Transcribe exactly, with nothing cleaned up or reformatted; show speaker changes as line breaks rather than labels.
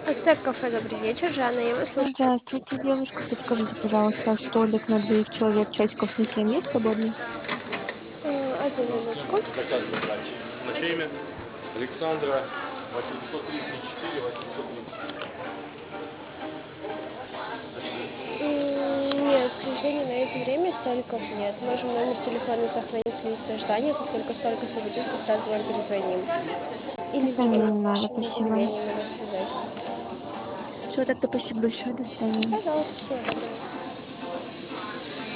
Ацтек кафе, добрый вечер, Жанна, я вас слушаю.
Здравствуйте, девушка. Подскажите, пожалуйста, столик на двоих человек, часиков на семь есть свободный?
Э, Одну минутку.
Заказ забрать. Наше имя? Александра, восемьсот тридцать четыре, восемьсот тридцать.
М, Нет, к сожалению, на это время столиков нет. Можем номер телефона сохранить в листе ожидания. Как только столик освободится, сразу вам перезвоним. Или
Да, мне
скинем
не надо,
вашим
спасибо.
заявлением на связать.
Все, тогда спасибо большое, до свидания.
Пожалуйста, всего доброго.